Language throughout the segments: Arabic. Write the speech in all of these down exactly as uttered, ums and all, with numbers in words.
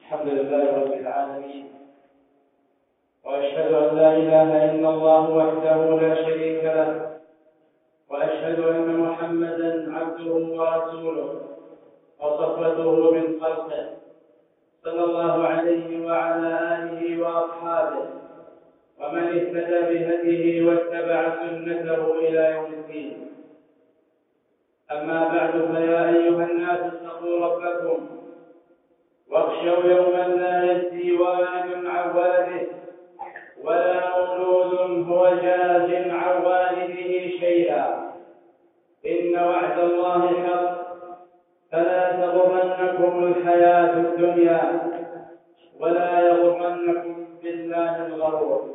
الحمد لله رب العالمين، وأشهد أن لا إله إلا الله وحده لا شريك له، وأشهد أن محمدا عبده ورسوله وصفوته من خلقه، صلى الله عليه وعلى آله وأصحابه ومن اهتدى بهديه واتبع سنته إلى يوم الدين. أما بعد، فيا أيها الناس اتقوا ربكم واخشوا يوما لا يجزي والد عن ولده ولا مولود هو جاز عن والده شيئا، إن وعد الله حق، فلا تغرنكم الحياة الدنيا ولا يغرنكم بالله الغرور.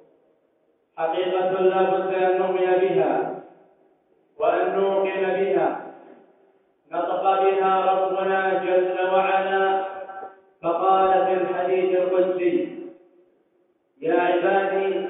حقيقة لا بد أن نؤمن بها وأن نوقن بها. نطق بها ربنا جل وعلا فقال في الحديث القدسي: يا عبادي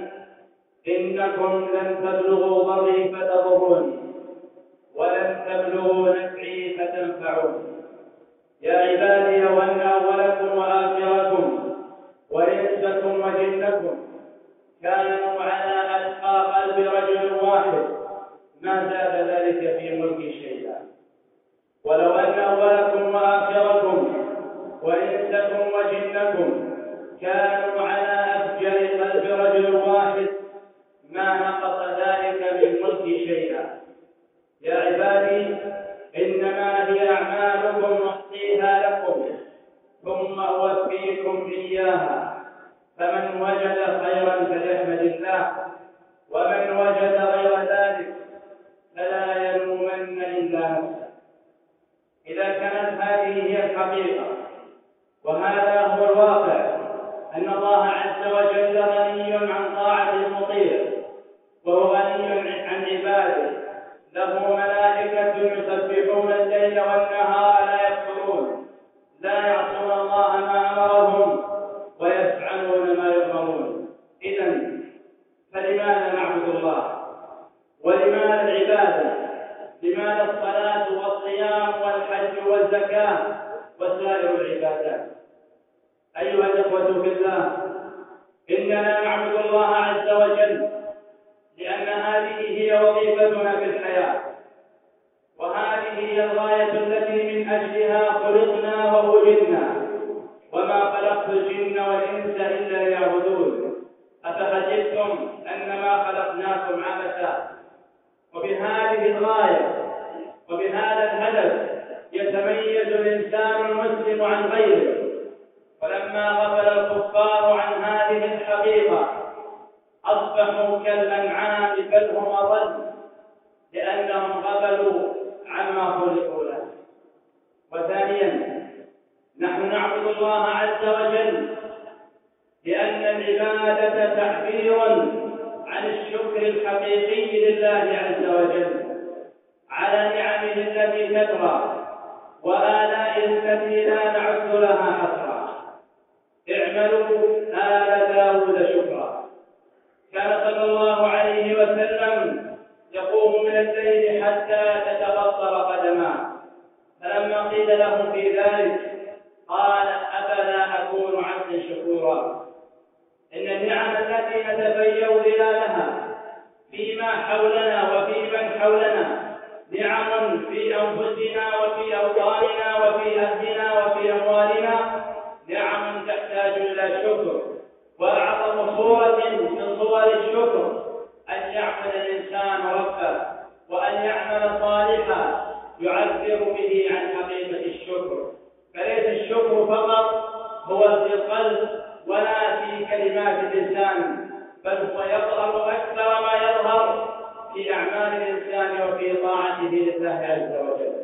إنكم لن تبلغوا ضري فتضروني ولن تبلغوا نفعي فتنفعوني. يا عبادي وأن أولكم وآخركم وإنسكم وجنكم كانوا على أتقى قلب رجل واحد ما زاد ذلك في ملكي شيئا. ولو أن أولكم وآخركم وإنسكم وجنكم كانوا على أفجر قلب رجل واحد ما نقص ذلك من ملكي شيئا. يا عبادي إنما هي أعمالكم أحصيها لكم ثم أوفيكم إياها، فمن وجد خيرا فليحمد الله، ومن وجد غير ذلك فلا يلومن إلا نفسه. إذا كانت هذه هي الحقيقة وهذا هو الواقع، أن الله عز وجل غني عن طاعة المطيع، وهو غني عن عباده، له ملائكة يسبحون الليل والنهار لا يكفرون، لا يعصون الله ما أمرهم ويفعلون ما يؤمرون. إذن فلماذا نعبد الله؟ ولماذا العبادة؟ لماذا الصلاة والصيام والحج والزكاة وسائر العبادات؟ أيها الإخوة في الله، إننا نعبد الله عز وجل لأن هذه هي وظيفتنا في الحياة، وهذه هي الغاية التي من أجلها خلقنا ووجدنا، وما خلقت الجن والإنس إلا ليعبدون، أفحسبتم أنما خلقناكم عبثا. وبهذه الغاية وبهذا الهدف يتميز الإنسان المسلم عن غيره. ولما غفل الكفار عن هذه الحقيقة أصبحوا كالأنعام بل هم أضل، لأنهم غفلوا عما خلقوا له. وثانيا، نحن نعبد الله عز وجل لأن العبادة تعبير عن الشكر الحقيقي لله عز وجل على نعمه التي تدرى وآلائه التي لا نعد لها حصرا. اعملوا آل داود شكرا. كان صلى الله عليه وسلم يقوم من الليل حتى تتبطر قدماه، فلما قيل له في ذلك قال: أفلا أكون عبدا شكورا. إن النعم التي نتفيأ ظلالها فيما حولنا وفي من حولنا نعم في أنفسنا وفي أوطاننا وفي أهلنا وفي أموالنا، نعم تحتاج إلى شكر. وأعظم صورة من صور الشكر أن يعبد الإنسان ربه وأن يعمل صالحا يعبر به عن حقيقة الشكر. فليس الشكر فقط هو في القلب ولا في كلمات اللسان، بل هو يظهر أكثر ما يظهر في أعمال الإنسان وفي طاعته لله عز وجل.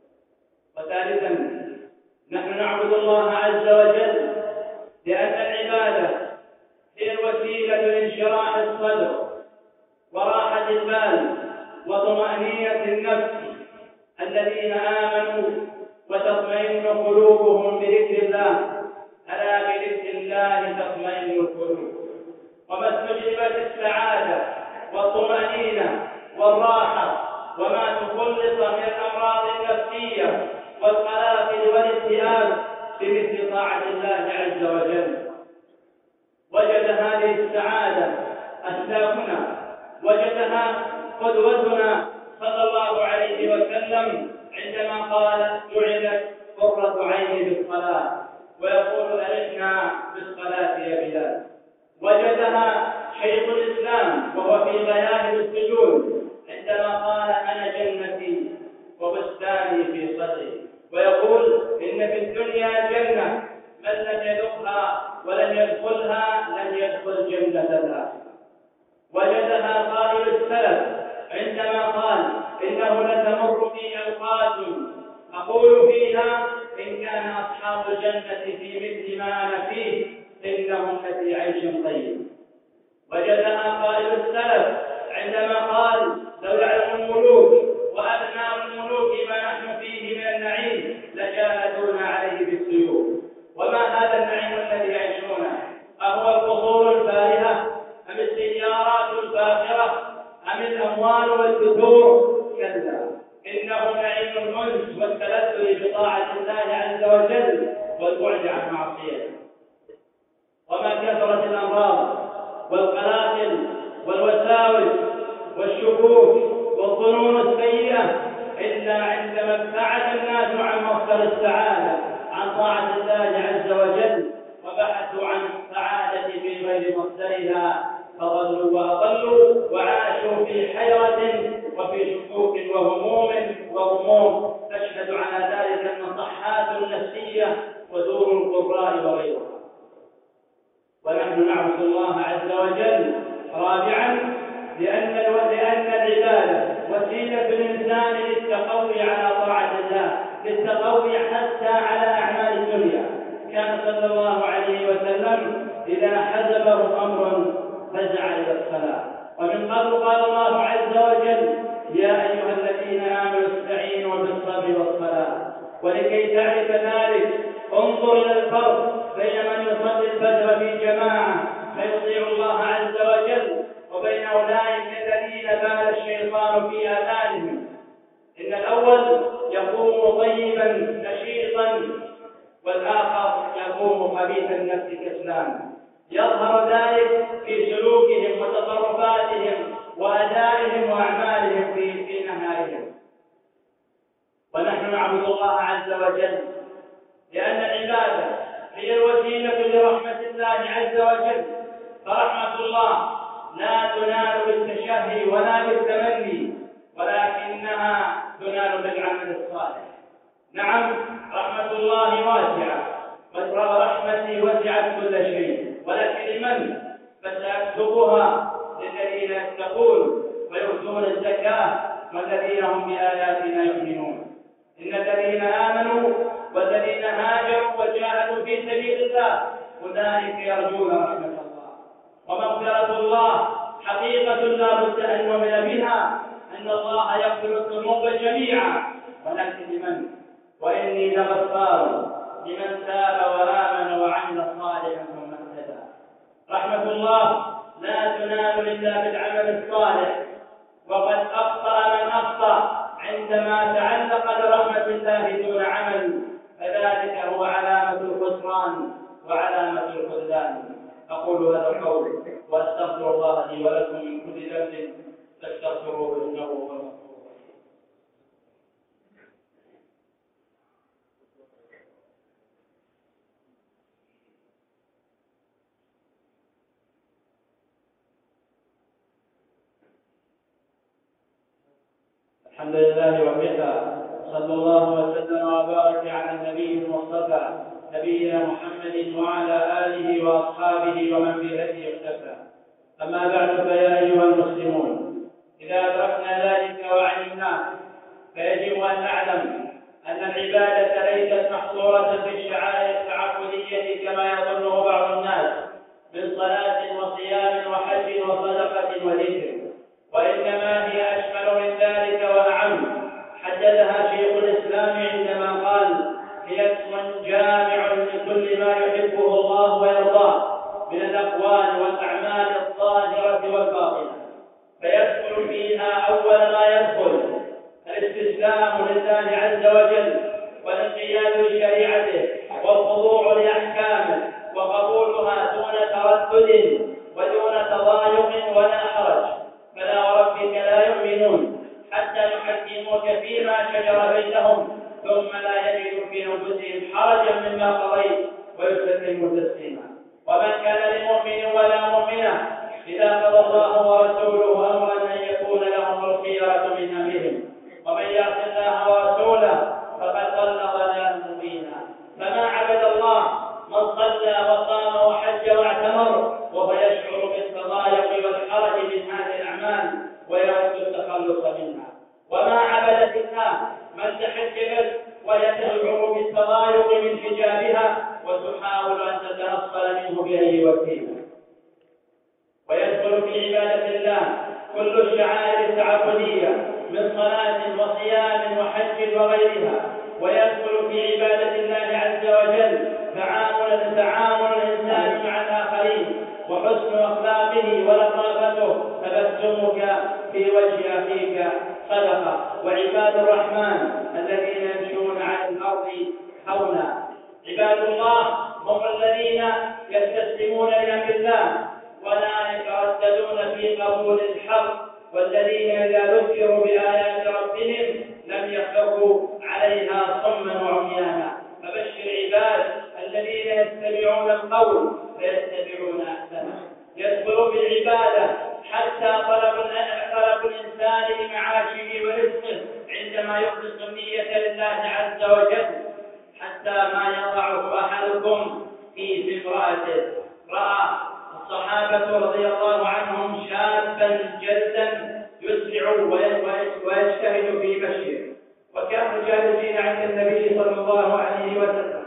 وثالثا، نحن نعبد الله عز وجل لأن العبادة هي الوسيلة لانشراح الصدر وراحة البال وطمأنينة النفس. الذين آمنوا وتطمئن قلوبهم بذكر الله، ألا بذكر الله تطمئن القلوب. وما استجلبت السعادة والطمأنينة والراحة وما تخلص من الأمراض النفسية والقلق والاكتئاب بمثل طاعة الله عز وجل. وجد هذه السعادة أسلافنا، وجدها قدوتنا صلى الله عليه وسلم عندما قال: جعلت قرة عيني بالصلاة، ويقول: أرحنا بالصلاة يا بلال. وجدها شيخ الإسلام وهو في غياهب السجود عندما قال: أنا جنتي وبستاني في صدري، ويقول: إن في الدنيا جنة من لم يذقها ولم يدخلها لم يدخل جنة الآخرة. وجدها قائل السلف عندما قال: إنه لتمر بي أوقات أقول فيها إن كان أصحاب الجنة في مثل ما أنا فيه إنهم لفي عيش طيب. وجدها قائل السلف عندما قال: لو يعلم الملوك وأبناء الملوك ما نحن فيه من النعيم لجاهدونا عليه بالسيوف. وما هذا النعيم الذي يعيشونه؟ أهو القصور الفارهة أم السيارات الفاخرة أم الأموال والدثور؟ كلا، إنه نعيم الأنس والتلذذ بطاعة الله عز وجل والبعد عن معصيته. وما كثرت الأمراض والقلاقل والوساوس والشكوك والظنون السيئة إلا عندما ابتعد الناس عن مصدر السعادة، عن طاعة الله عز وجل، وبحثوا عن السعادة في غير مصدرها، فضلوا وأضلوا وعاشوا في حيرة وفي شكوك وهموم وغموم تشهد على ذلك المصحات النفسية ودور القراء وغيرها. ونحن نعبد الله عز وجل رابعا لأن لأن العبادة وسيلة الإنسان للتقوي على طاعة الله، للتقوي حتى على أعمال الدنيا. كان صلى الله عليه وسلم إذا حزبه أمر فزع إلى الصلاة. ومن قبل قال الله عز وجل: يا أيها الذين آمنوا استعينوا بالصبر والصلاة. ولكي تعرف ذلك انظر إلى الفرق بين من يصلي الفجر في جماعة فيطيع الله عز وجل وبين أولئك الذين بال الشيطان في آذانهم. إن الأول يقوم طيبا نشيطا، والآخر يقوم خبيث النفس كسلان. يظهر ذلك في سلوكهم وتصرفاتهم وأدائهم وأعمالهم في في نهارهم. ونحن نعبد الله عز وجل لأن العبادة هي الوسيلة لرحمة الله عز وجل، فرحمة الله لا تنال بالتشهي ولا بالتمني، ولكنها تنال بالعمل الصالح. نعم، رحمة الله واسعة، ورحمتي وسعت كل شيء، ولكن لمن؟ فسأكتبها للذين يتقون ويؤتون الزكاة والذين هم بآياتنا يؤمنون. إن الذين آمنوا والذين هاجروا وجاهدوا في سبيل الله أولئك يرجون رحمة الله ومغفرة الله. حقيقة لا بد أن نؤمن بها أن الله يغفر الذنوب جميعا، ولكن لمن؟ وإني لغفار لمن تاب وآمن وعمل صالحا ثم اهتدى. رحمة الله لا تنال إلا بالعمل الصالح، وقد أخطأ من أخطأ عندما تعلق برحمة الله دون عمل، فذلك هو علامة الخسران وعلامة الخذلان. أقول هذا القول وأستغفر الله لي ولكم من كل ذنب فاستغفروه إنه هو الغفور الرحيم. الحمد لله وكفى، صلى الله وسلم وبارك على النبي المصطفى نبينا محمد وعلى آله وأصحابه ومن بهديه اقتفى. أما بعد، فيا أيها المسلمون، إذا أدركنا ذلك وعلمناه فيجب أن نعلم أن العبادة ليست محصورة في الشعائر التعبدية كما يظنه بعض الناس من صلاة وصيام وحج وصدقة وذكر، وإنما هي أشمل من ذلك وأعم. حددها شيخ الإسلام عندما قال: هي اسم جامع لكل ما يحبه الله ويرضاه من الأقوال والأعمال الظاهرة والباطنة، فيدخل فيها أول ما يدخل الاستسلام لله عز وجل والانقياد لشريعته ما قضيت ويسلموا تسليما. ومن كان لمؤمن ولا مؤمنة إذا قضى الله ورسوله أمرا أن يكون لهم الخيرة من أمرهم، ومن يعص الله ورسوله فقد ضل ضلالا مبينا. فما عبد الله من صلى وصام وحج واعتمر وهو يشعر بالتضايق والحرج من هذه الأعمال ويود التخلص منها، وما عبدت الله من تحجبت وهي تشعر بالتضايق من حجابها وتحاول أن تتنصل منه بأي وسيلة. ويدخل في عبادة الله كل الشعائر التعبدية من صلاة وصيام وحج وغيرها، ويدخل في عبادة الله عز وجل تعامل تعامل الإنسان مع الآخرين وحسن أخلاقه ولطافته، تبسمك في وجه أخيك صدقة. وعباد الرحمن الذين يمشون على الأرض هونا. عباد الله هم الذين يستسلمون لأمر الله ولا يترددون في قبول الحق، والذين إذا ذكروا بآيات ربهم لم يخروا عليها صما وعميانا. فبشر عباد الذين يتبعون القول فيتبعون أحسنه. يدخل في العبادة حتى طلب طلب الإنسان لمعاشه ورزقه عندما يخلص النية لله عز وجل، حتى ما يضعه أحدكم في امرأته. رأى الصحابة رضي الله عنهم شابا جلدا يسرع ويجتهد في مشيه، وكانوا جالسين عند النبي صلى الله عليه وسلم،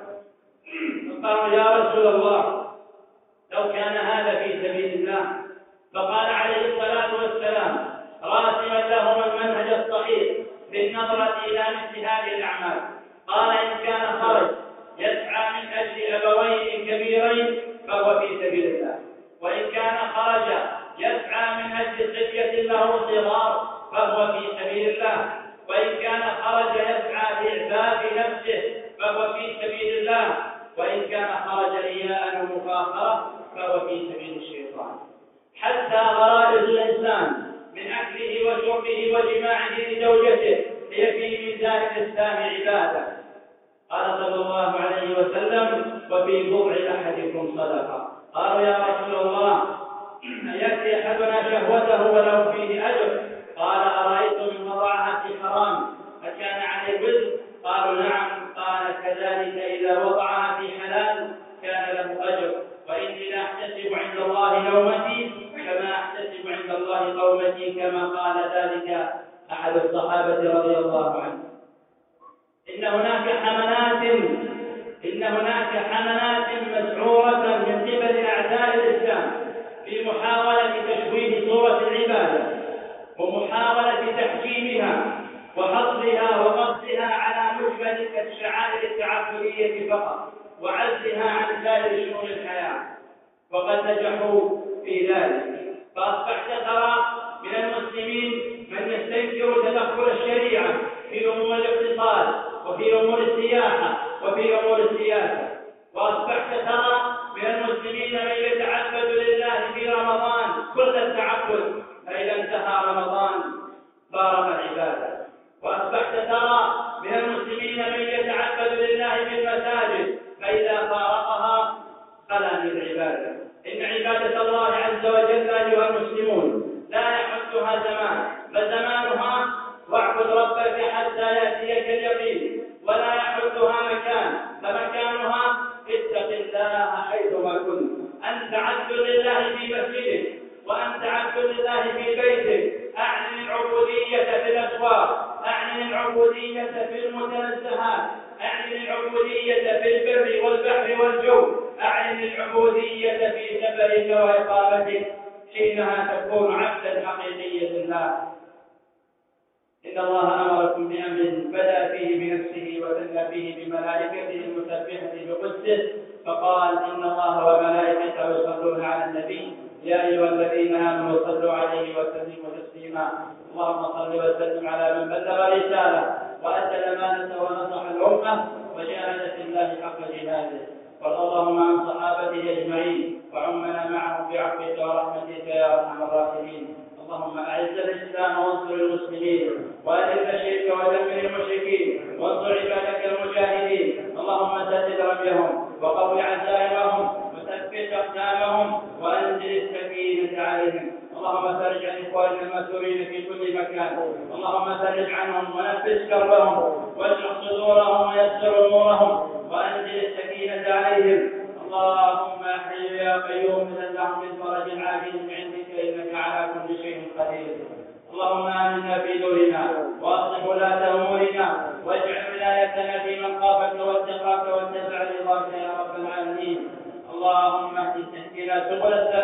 فقالوا يا رسول الله لو كان هذا في سبيل الله، فقال عليه الصلاة والسلام راسما لهم المنهج الصحيح بالنظرة إلى مثل هذه الأعمال. قال إن كان خرج يسعى من أجل أبوين كبيرين فهو في سبيل الله، وإن كان خرج يسعى من أجل صبية له صغار فهو في سبيل الله، وإن كان خرج يسعى لإعفاف نفسه فهو في سبيل الله، وإن كان خرج رياء ومفاخرة فهو في سبيل الشيطان. حتى غرائز الإنسان من أكله وشربه وجماعه لزوجته هي في ميزان الإسلام عبادة. قال صلى الله عليه وسلم وفي بضع أحدكم صدقة. قالوا يا رسول الله يأتي أحدنا شهوته ولو فيه أجر؟ قال أرأيتم من وضعها في حرام أكان عليه وزر؟ قالوا نعم. قال كذلك إذا وضعها في حلال كان له أجر، وإني لا أحتسب عند الله لومتي كما أحتسب عند الله قومتي، كما قال ذلك أحد الصحابة رضي الله عنه. إن هناك حملات إن هناك حملات مسعورة من قبل أعداء الإسلام في محاولة تشويه صورة العبادة ومحاولة تحجيمها وحصرها وقصها على مجمل الشعائر التعبدية فقط وعزلها عن سائر شؤون الحياة، وقد نجحوا في ذلك. فأصبحت ترى من المسلمين من يستنكر تدخل الشريعة في أمور الاقتصاد وفي أمور السياحة وفي أمور السياسة، وأصبحت ترى من المسلمين من يتعبد لله في رمضان كل التعبد، فإذا انتهى رمضان فارق العبادة. وأصبحت ترى من المسلمين من يتعبد لله في المساجد، فإذا فارقها خلا من العبادة. إن عبادة الله عز وجل أيها المسلمون لا يحدها زمان، فزمانها واعبد ربك حتى يأتيك اليقين، ولا يحدها مكان، فمكانها اتق الله حيثما كنت. أنت عبد لله في مسجدك، وأنت عبد لله في بيتك. أعلن العبودية في الأسواق، أعلن العبودية في المتنزهات، أعلن العبودية في البر والبحر والجو، أعلن العبودية في سفرك وإقامتك، حينها تكون عبدا حقيقيا لله. إن الله أمركم بأمر بدأ فيه بنفسه وثنى فيه بملائكته المسبحة بقدسه، فقال إن الله وملائكته يصلون على النبي يا أيها الذين آمنوا صلوا عليه وسلموا تسليما. اللهم صل وسلم على من بلغ رسالة وأدى الأمانة ونصح الأمة وجاهد في الله حق جهاده، وارض اللهم عن صحابته أجمعين وعمنا معهم بعفوك ورحمتك يا أرحم الراحمين. اللهم أعز الإسلام وانصر المسلمين، وأذل الشرك ودمر المشركين، وانصر عبادك المجاهدين. اللهم سدد رمي فرجهم وقوي عزائمهم وثبت أقدامهم وأنزل السكينة عليهم. اللهم فرج عن إخواننا المأسورين في كل مكان، اللهم فرج عنهم ونفس كربهم واشرح صدورهم ويسر أمورهم وأنزل السكينة عليهم. اللهم حي يا قيوم لهم بالفرج العاجل من عندك إنك على كل شيء قدير. اللهم آمنا في دورنا وأصلح ولاة أمورنا واجعل ولايتنا في من خافك واتقاك واتبع رضاك يا رب العالمين. اللهم اهدنا سبل السلام